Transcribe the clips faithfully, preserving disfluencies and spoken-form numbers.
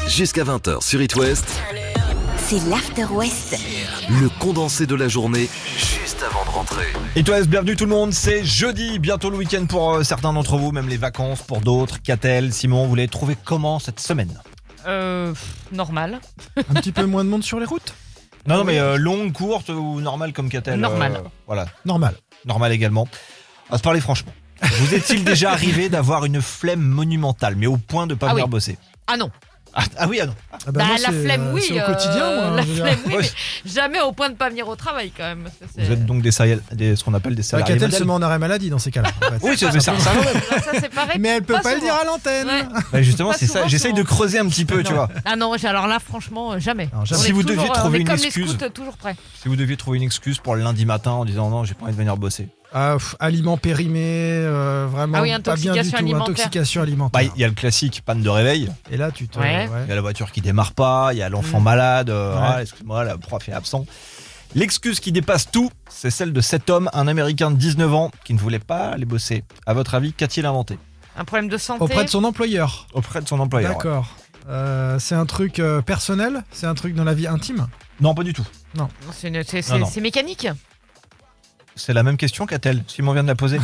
Jusqu'à vingt heures sur It West. C'est l'After West. Le condensé de la journée, juste avant de rentrer. It West, bienvenue tout le monde, c'est jeudi, bientôt le week-end pour euh, certains d'entre vous, même les vacances pour d'autres. Catel, Simon, vous l'avez trouvé comment cette semaine ? Euh, normal. Un petit peu moins de monde sur les routes ? Non, non, mais euh, longue, courte ou normale comme Catel ? Normal. euh, Voilà, Normal. normal également. On va se parler franchement. Vous est-il déjà arrivé d'avoir une flemme monumentale, mais au point de pas Ah venir oui. bosser ? Ah non. Ah, ah oui, ah non. Ah bah Bah, moi, la c'est, flemme, euh, oui. c'est au euh, quotidien, moi. La je veux dire. flemme, oui, Ouais. mais jamais au point de pas venir au travail quand même. parce que c'est- Vous êtes donc des, salari- des ce qu'on appelle des Bah, salariés Catel se modèles. met en arrêt maladie dans ces cas-là. en fait. Oui, c'est c'est ça. ça va. Ah, ça, c'est pareil. Mais elle peut pas, le souvent. dire à l'antenne. Ouais. Bah, justement, Pas c'est ça. souvent, J'essaye de souvent. creuser un petit peu, tu Non. vois. Ah non, alors là, franchement, euh, jamais. Alors, jamais. On Si est vous toujours, deviez euh, trouver on est une comme excuse. les scouts, toujours prêts. Si vous deviez trouver une excuse pour le lundi matin en disant non, j'ai pas envie de venir bosser. Ah, pff, aliments périmés, euh, vraiment Ah oui, pas bien du intoxication tout. alimentaire. Intoxication Bah, alimentaire. il y a le classique panne de réveil. Et là, tu te. Ouais. Il y a la voiture qui démarre pas, il y a l'enfant Mm. malade, euh, Ouais. ah, excuse-moi, la prof est absent. L'excuse qui dépasse tout, c'est celle de cet homme, un Américain de dix-neuf ans, qui ne voulait pas aller bosser. À votre avis, qu'a-t-il inventé Un problème de santé. Auprès de son employeur. auprès de son employeur? ouais. D'accord. Euh, c'est un truc euh, personnel ? C'est un truc dans la vie intime ? Non, pas du tout. Non, C'est une- c'est- Non, c'est- non. c'est mécanique. C'est la même question qu'a-t-elle Simon vient de la poser.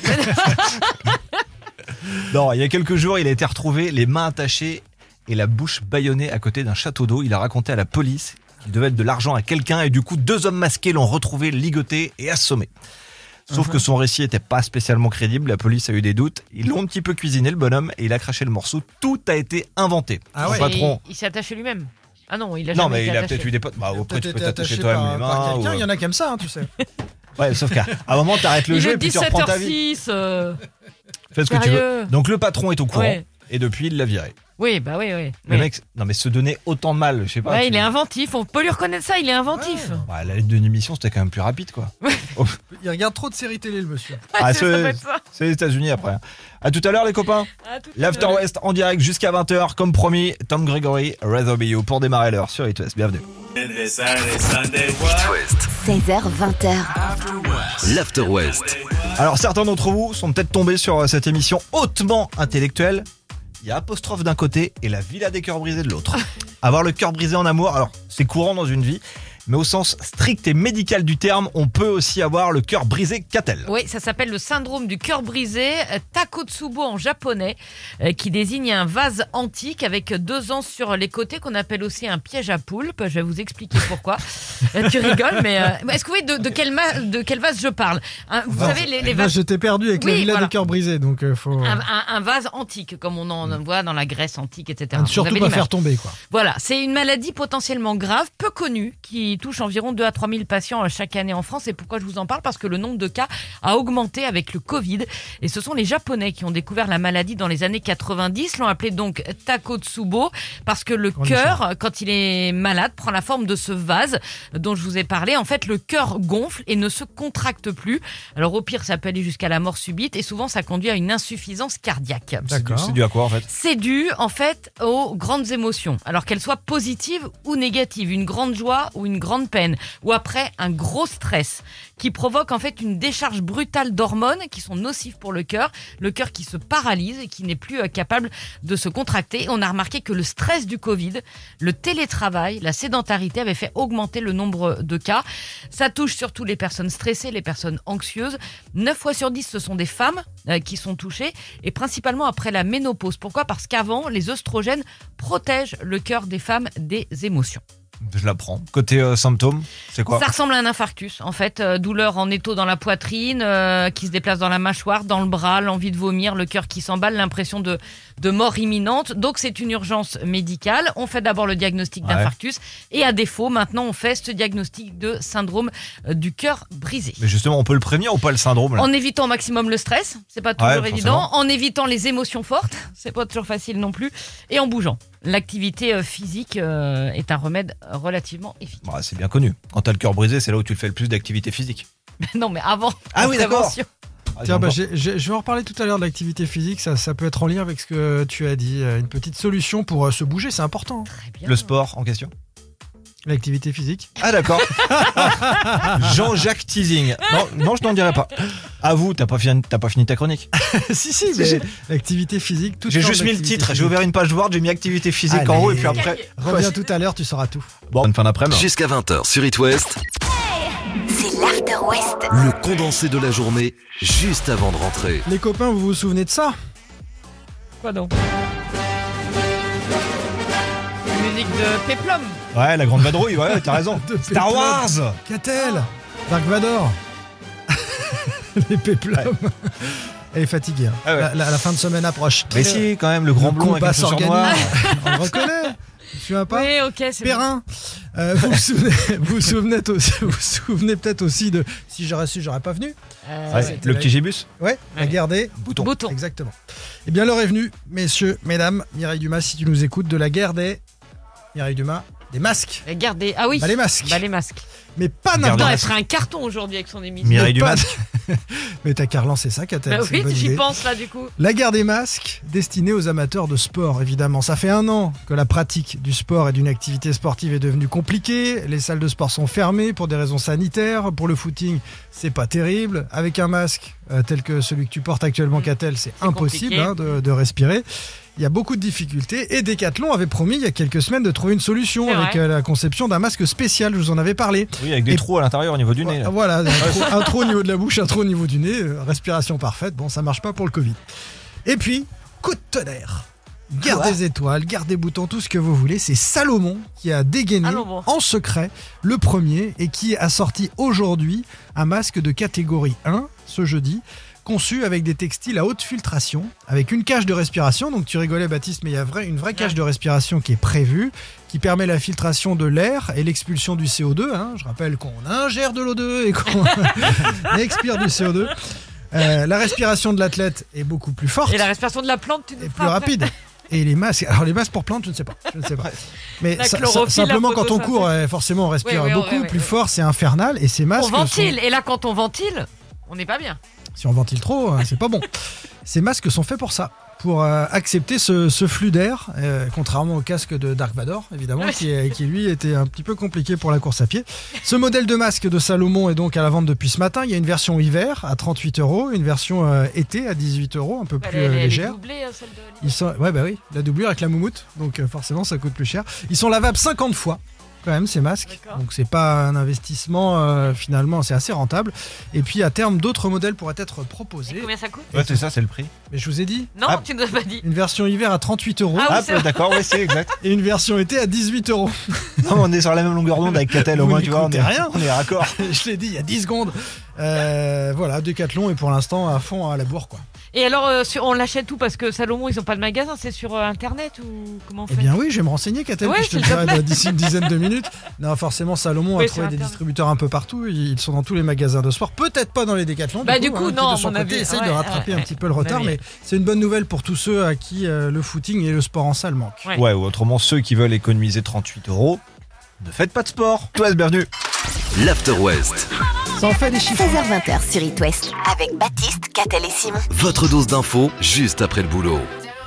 Non, il y a quelques jours, il a été retrouvé les mains attachées et la bouche bâillonnée à côté d'un château d'eau. Il a raconté à la police qu'il devait être de l'argent à quelqu'un et du coup, deux hommes masqués l'ont retrouvé ligoté et assommé. Sauf que son récit était pas spécialement crédible, la police a eu des doutes. Ils l'ont un petit peu cuisiné, le bonhomme, et il a craché le morceau. Tout a été inventé. Ah Son ouais. Et patron. Il s'est attaché lui-même. Ah non, il a Non, jamais mais été il a attaché. peut-être eu des potes. Bah, après, tu Peut-être peux été t'attacher attaché toi-même par, les par mains. quelqu'un. ou- Il y en a qui aiment ça, hein, tu sais. Ouais, sauf qu'à un moment, t'arrêtes le Il jeu est et puis tu reprends ta vie. dix-sept heures six. euh, Fais ce que tu veux. Sérieux. Donc, le patron est au courant. Ouais. Et depuis, il l'a viré. Oui, bah oui, oui. Le oui. mec, non mais se donner autant de mal, je sais pas. Ouais, tu- il est inventif. On peut lui reconnaître ça. Il est inventif. Bah, la lettre de l'émission, c'était quand même plus rapide, quoi. Il regarde trop de séries télé, le monsieur. Ah, ça c'est- peut être ça. C'est les États-Unis après. À tout à l'heure, les copains. Ah, tout à L'After l'heure. West en direct jusqu'à vingt heures, comme promis. Tom Gregory, Rather Be You pour démarrer l'heure sur It West. Bienvenue. It West, seize heures vingt. l'After West. Alors, certains d'entre vous sont peut-être tombés sur euh, cette émission hautement intellectuelle. Il y a apostrophe d'un côté et la villa des cœurs brisés de l'autre. Avoir le cœur brisé en amour, alors c'est courant dans une vie, mais au sens strict et médical du terme, on peut aussi avoir le cœur brisé qu'a-t-elle ? Oui, ça s'appelle le syndrome du cœur brisé, euh, Takotsubo en japonais, euh, qui désigne un vase antique avec deux anses sur les côtés qu'on appelle aussi un piège à poulpe. Je vais vous expliquer pourquoi. Euh, tu rigoles, mais euh, est-ce que vous voyez de, de, quel ma- de quel vase je parle Hein, Vous savez, les, les Là, vases... je t'ai perdu avec la Oui, villa voilà. des cœurs brisés, donc euh, faut Un, un- un vase antique, comme on en voit dans la Grèce antique, et cetera. ne Vous surtout avez pas l'image. faire tomber, quoi. Voilà, c'est une maladie potentiellement grave, peu connue, qui touche environ deux à trois mille patients euh, chaque année en France. Et pourquoi je vous en parle ? Parce que le nombre de cas a augmenté avec le Covid. Et ce sont les Japonais qui ont découvert la maladie dans les années quatre-vingt-dix. L'ont appelé donc Takotsubo, parce que le On est cœur, quand il est malade, prend la forme de ce vase dont je vous ai parlé. En fait, le cœur gonfle et ne se contracte plus. Alors au pire, ça peut aller jusqu'à la mort subite. Et souvent, ça conduit à une insuffisance cardiaque. D'accord. C'est dû à quoi en fait ? C'est dû en fait aux grandes émotions, alors qu'elles soient positives ou négatives, une grande joie ou une grande peine, ou après un gros stress qui provoque en fait une décharge brutale d'hormones qui sont nocives pour le cœur, le cœur qui se paralyse et qui n'est plus euh, capable de se contracter. On a remarqué que le stress du Covid, le télétravail, la sédentarité avaient fait augmenter le nombre de cas. Ça touche surtout les personnes stressées, les personnes anxieuses. neuf fois sur dix, ce sont des femmes euh, qui sont touchées, et principalement après la ménopause. Pourquoi ? Parce qu'avant, les œstrogènes protègent le cœur des femmes des émotions. Je l'apprends. Côté euh, symptômes, c'est quoi ? Ça ressemble à un infarctus, en fait. Euh, douleur en étau dans la poitrine, euh, qui se déplace dans la mâchoire, dans le bras, l'envie de vomir, le cœur qui s'emballe, l'impression de, de mort imminente. Donc c'est une urgence médicale. On fait d'abord le diagnostic Ouais. d'infarctus et à défaut, maintenant, on fait ce diagnostic de syndrome euh, du cœur brisé. Mais justement, on peut le prévenir ou pas le syndrome là ? En évitant au maximum le stress, c'est pas toujours Ouais, évident. forcément. En évitant les émotions fortes, c'est pas toujours facile non plus. Et en bougeant. L'activité euh, physique euh, est un remède relativement efficace. Bah, c'est bien connu. Quand t'as le cœur brisé, c'est là où tu le fais le plus d'activité physique. Non, mais avant. Ah la oui, d'accord. prévention. Ah, Tiens, j'en bah, vois. j'ai- j'ai- je vais en reparler tout à l'heure de l'activité physique. Ça, ça peut être en lien avec ce que tu as dit. Euh, Une petite solution pour euh, se bouger, c'est important. Très bien. Le sport en question ? L'activité physique. Ah d'accord. Jean-Jacques Teasing. Non, non, je n'en dirai pas. À vous, t'as pas fini, t'as pas fini ta chronique. si, si, mais l'activité physique. Toute J'ai sorte juste mis le d'activité titre. J'ai physique. ouvert une page Word, j'ai mis activité physique Allez. en haut et puis après. Reviens tout à l'heure, tu sauras tout. Bon, bonne fin d'après-midi. Jusqu'à vingt heures sur It West, C'est l'After West. le condensé de la journée, juste avant de rentrer. Les copains, vous vous souvenez de ça? Quoi donc? Musique de Peplum. Ouais, la grande vadrouille, ouais, t'as raison. De Star Peplum. Wars. Qu'a-t-elle? Dark Vador. Les péplums. Elle est fatiguée. Hein. Ah ouais. la, la- la fin de semaine approche. Mais si, quand même, le grand blond avec un combat chaussure noire. s'organise. On le reconnaît. Tu souviens pas? Oui, ok, c'est bon. Perrin. Euh, vous vous souvenez, vous vous souvenez, aussi, vous vous souvenez peut-être aussi de Si j'aurais su, j'aurais pas venu. Euh, Ouais, c'était le la- petit gibus. Ouais, la Ouais. guerre des Bouton. Bouton. Exactement. Eh bien, l'heure est venue, messieurs, mesdames, Mireille Dumas, si tu nous écoutes, de la guerre des. Mireille Dumas, des masques. La guerre des... Ah oui. Bah, les masques. Bah, les masques. Mais pas Garde- n'importe Attends, masques. elle ferait un carton aujourd'hui avec son émission. Mireille pas- Dumas. Mais t'as qu'à relancer ça, Katel. Bah c'est oui, une bonne j'y idée. pense là du coup. La guerre des masques, destinée aux amateurs de sport, évidemment. Ça fait un an que la pratique du sport et d'une activité sportive est devenue compliquée. Les salles de sport sont fermées pour des raisons sanitaires. Pour le footing, c'est pas terrible. Avec un masque euh, tel que celui que tu portes actuellement, Mmh. Katel, c'est impossible compliqué. hein, de, de respirer. Il y a beaucoup de difficultés et Decathlon avait promis il y a quelques semaines de trouver une solution C'est avec vrai. euh, la conception d'un masque spécial. Je vous en avais parlé. Oui, avec des Et- trous à l'intérieur au niveau du nez. là. Voilà, un trou, un trou au niveau de la bouche, un trou au niveau du nez, euh, respiration parfaite. Bon, ça marche pas pour le Covid. Et puis, coup de tonnerre. Guerre Quoi des étoiles, guerre des boutons, tout ce que vous voulez. C'est Salomon qui a dégainé Allons bon. en secret le premier et qui a sorti aujourd'hui un masque de catégorie un ce jeudi, conçu avec des textiles à haute filtration, avec une cage de respiration. Donc tu rigolais Baptiste, mais il y a vrai- une vraie cage de respiration qui est prévue, qui permet la filtration de l'air et l'expulsion du C O deux. hein. Je rappelle qu'on ingère de l'O deux et qu'on expire du C O deux. Euh, la respiration de l'athlète est beaucoup plus forte Et la respiration de la plante, tu nous et feras plus après. rapide. Et les masques, alors les masques pour plantes, je ne sais pas. Je ne sais pas. Mais La ça- chlorophylle, ça- simplement la quand on photosynthèse. court, euh, forcément on respire Oui, oui, beaucoup oui, oui, plus oui. fort, c'est infernal. Et ces masques, On ventile. sont- Et là, quand on ventile, on n'est pas bien. si on ventile trop, euh, c'est pas bon. Ces masques sont faits pour ça, pour euh, accepter ce, ce flux d'air, euh, contrairement au casque de Dark Vador, évidemment, Oui. qui, est- qui lui était un petit peu compliqué pour la course à pied. Ce modèle de masque de Salomon est donc à la vente depuis ce matin. Il y a une version hiver à trente-huit euros, une version euh, été à dix-huit euros, un peu Elle, plus est- euh, elle est légère. doublée, hein, celle de Ils sont, ouais, bah oui, la doublure avec la moumoute, donc euh, forcément ça coûte plus cher. Ils sont lavables cinquante fois, quand même, ces masques. D'accord. Donc c'est pas un investissement, euh, finalement, c'est assez rentable. Et puis à terme, d'autres modèles pourraient être Et proposés. combien ça coûte? Ouais, c'est ça, c'est le prix. Mais je vous ai dit, Non, Ah. tu nous as pas dit. une version hiver à trente-huit euros Ah oui, Ah, c'est vrai. d'accord, oui, c'est exact. et une version été à dix-huit euros. Non, on est sur la même longueur d'onde avec Catel, au Vous moins, tu vois, on n'écoutez est rien. On est raccord. Je l'ai dit il y a dix secondes. Euh, voilà, Decathlon est pour l'instant à fond à la bourre, quoi. Et alors, euh, sur- on l'achète où? Parce que Salomon, ils ont pas de magasin, c'est sur euh, internet ou comment on fait? Eh bien oui, je vais me renseigner, Katel, Ouais, puis je te s'il le te dirai d'ici une dizaine de minutes. Non, forcément, Salomon Oui, a sur trouvé des Internet. distributeurs un peu partout. Ils sont dans tous les magasins de sport, peut-être pas dans les Décathlons. Bah, du coup, hein, qui, non, de son à mon côté, avis, essaye ouais, de rattraper ouais, un petit peu le à mon retard, avis. mais c'est une bonne nouvelle pour tous ceux à qui euh, le footing et le sport en salle manquent. Ouais. Ouais, ou autrement, ceux qui veulent économiser trente-huit euros, ne faites pas de sport. Toi, bienvenue. L'After West, Ça en fait des chiffres. seize heures vingt sur It West. Avec Baptiste, Catel et Simon. votre dose d'infos juste après le boulot.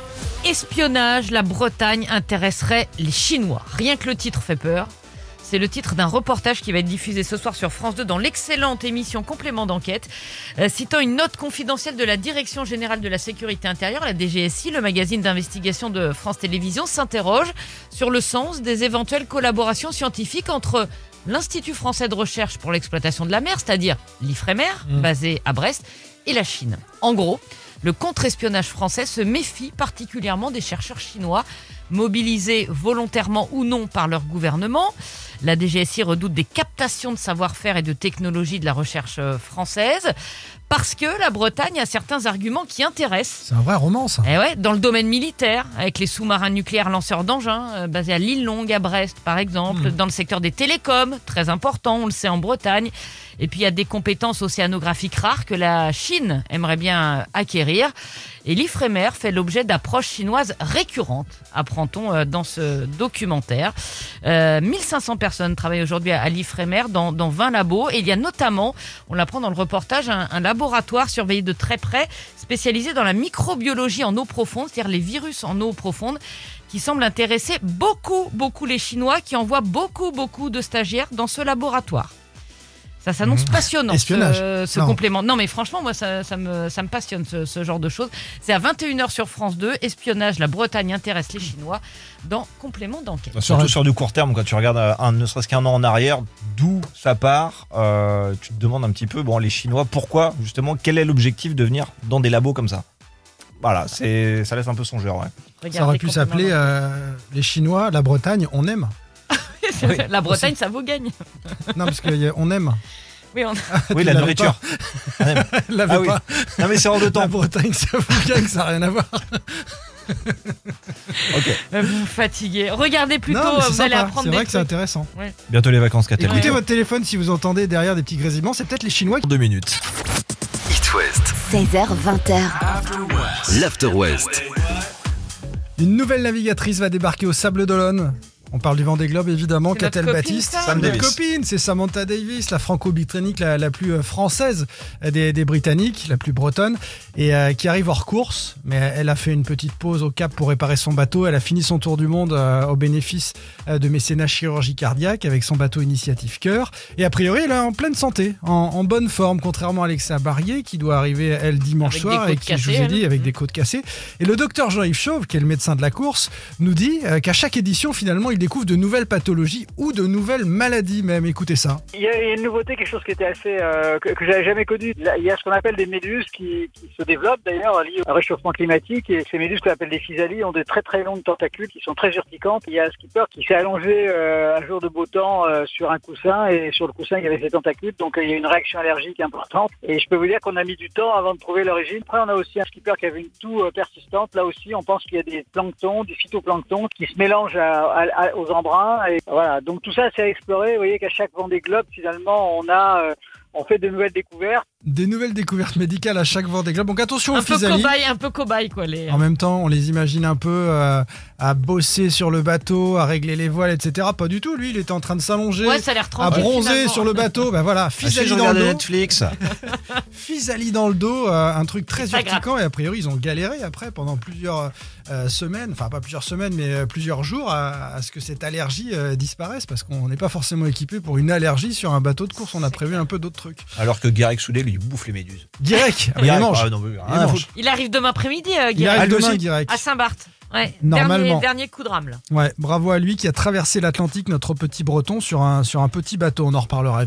Espionnage, la Bretagne intéresserait les Chinois. Rien que le titre fait peur. C'est le titre d'un reportage qui va être diffusé ce soir sur France deux dans l'excellente émission Complément d'enquête. Euh, citant une note confidentielle de la Direction Générale de la Sécurité Intérieure, la D G S I, le magazine d'investigation de France Télévisions s'interroge sur le sens des éventuelles collaborations scientifiques entre l'Institut français de recherche pour l'exploitation de la mer, c'est-à-dire l'IFREMER, Mmh. basé à Brest, et la Chine. En gros, le contre-espionnage français se méfie particulièrement des chercheurs chinois, mobilisés volontairement ou non par leur gouvernement. La D G S I redoute des captations de savoir-faire et de technologie de la recherche euh, française, parce que la Bretagne a certains arguments qui intéressent. C'est un vrai roman, ça. Eh ouais, dans le domaine militaire, avec les sous-marins nucléaires lanceurs d'engins, euh, basés à l'île Longue, à Brest par exemple, Mmh. dans le secteur des télécoms, très important, on le sait en Bretagne. Et puis il y a des compétences océanographiques rares que la Chine aimerait bien acquérir. Et l'Ifremer fait l'objet d'approches chinoises récurrentes, apprend-on euh, dans ce documentaire. Euh, mille cinq cents personnes travaillent aujourd'hui à, à l'Ifremer dans, dans vingt labos. Et il y a notamment, on l'apprend dans le reportage, un, un laboratoire surveillé de très près, spécialisé dans la microbiologie en eau profonde, c'est-à-dire les virus en eau profonde, qui semble intéresser beaucoup, beaucoup les Chinois, qui envoient beaucoup, beaucoup de stagiaires dans ce laboratoire. Ça s'annonce mmh. passionnant, Espionnage. ce, ce non. complément. Non, mais franchement, moi, ça, ça, me, ça me passionne, ce, ce genre de choses. C'est à vingt et une heures sur France deux. Espionnage, la Bretagne intéresse les Chinois dans Complément d'enquête. Surtout sur du court terme, quand tu regardes un, ne serait-ce qu'un an en arrière, d'où ça part, euh, tu te demandes un petit peu, bon, les Chinois, pourquoi, justement, quel est l'objectif de venir dans des labos comme ça ? Voilà, c'est, ça laisse un peu songeur, ouais. Regardez, Ça aurait pu s'appeler euh, les Chinois, la Bretagne, on aime. Oui. La Bretagne, ça vous gagne. Non, parce qu'on aime. Oui, on... oui la nourriture. On aime. L'avait Ah oui. pas. Non, mais c'est hors de temps. La Bretagne, ça vous gagne, ça n'a rien à voir. Ok. Vous me fatiguez. Regardez plutôt, Non, mais c'est vous sympa. allez apprendre C'est des vrai que c'est trucs. intéressant. Ouais. Bientôt les vacances, Catel. Écoutez Ouais. votre téléphone si vous entendez derrière des petits grésillements, c'est peut-être les Chinois qui... Deux minutes. It West, seize heures vingt. l'After West. Une nouvelle navigatrice va débarquer au Sable d'Olonne. On parle du Vendée Globe évidemment, C'est notre Catel copine, Baptiste. ça. Sam Notre Davis. copine, c'est Samantha Davis, la franco-britannique la, la plus euh, française des, des Britanniques, la plus bretonne, et euh, qui arrive hors course. Mais elle a fait une petite pause au Cap pour réparer son bateau. Elle a fini son tour du monde euh, au bénéfice euh, de mécénat chirurgie cardiaque avec son bateau Initiative Cœur. Et a priori, elle est en pleine santé, en, en bonne forme, contrairement à Alexa Barrier qui doit arriver elle dimanche Avec soir des et côtes qui, je vous ai cassées, dit, elle. avec des côtes cassées. Et le docteur Jean-Yves Chauve, qui est le médecin de la course, nous dit euh, qu'à chaque édition, finalement, il découvre de nouvelles pathologies ou de nouvelles maladies même. Écoutez ça. Il y, a, il y a une nouveauté, quelque chose qui était assez euh, que, que j'avais jamais connu. Là, il y a ce qu'on appelle des méduses qui, qui se développent d'ailleurs liées au réchauffement climatique, et ces méduses qu'on appelle des physalies ont des très très longues tentacules qui sont très urticantes. Il y a un skipper qui s'est allongé euh, un jour de beau temps euh, sur un coussin, et sur le coussin il y avait ces tentacules, donc euh, il y a une réaction allergique importante. Et je peux vous dire qu'on a mis du temps avant de trouver l'origine. Après on a aussi un skipper qui avait une toux euh, persistante. Là aussi on pense qu'il y a des planctons, du phytoplancton qui se mélangent à, à, à, aux embruns. Et voilà, donc tout ça c'est à explorer. Vous voyez qu'à chaque Vendée Globe finalement on a euh, on fait de nouvelles découvertes. Des nouvelles découvertes médicales à chaque Vendée Globe. Donc attention Un aux peu physalies. cobaye, un peu cobaye, quoi. Les... En même temps, on les imagine un peu euh, à bosser sur le bateau, à régler les voiles, et cetera. Pas du tout. Lui, il était en train de s'allonger, Ouais, ça a l'air à tranquille. bronzer finalement. sur le bateau. Ben voilà, Ah, si, physalie je dans le regardais dos. Netflix. Physalie dans le dos, euh, un truc très C'est pas urticant. Et a priori, ils ont galéré après pendant plusieurs euh, semaines, enfin pas plusieurs semaines, mais euh, plusieurs jours à, à ce que cette allergie euh, disparaisse, parce qu'on n'est pas forcément équipé pour une allergie sur un bateau de course. On a prévu un peu d'autres trucs. Alors que Garrick Soudet, lui, il bouffe les méduses. Guirec, il Garrick, mange. ah, non, mais rien Il à mange. foutre. Il arrive demain après-midi, euh, Il Guirec. arrive lui demain, aussi. Guirec. À Saint-Barth. Ouais. Normalement. Dernier, dernier coup de rame, là. Ouais, bravo à lui qui a traversé l'Atlantique, notre petit breton, sur un, sur un petit bateau. On en reparlera.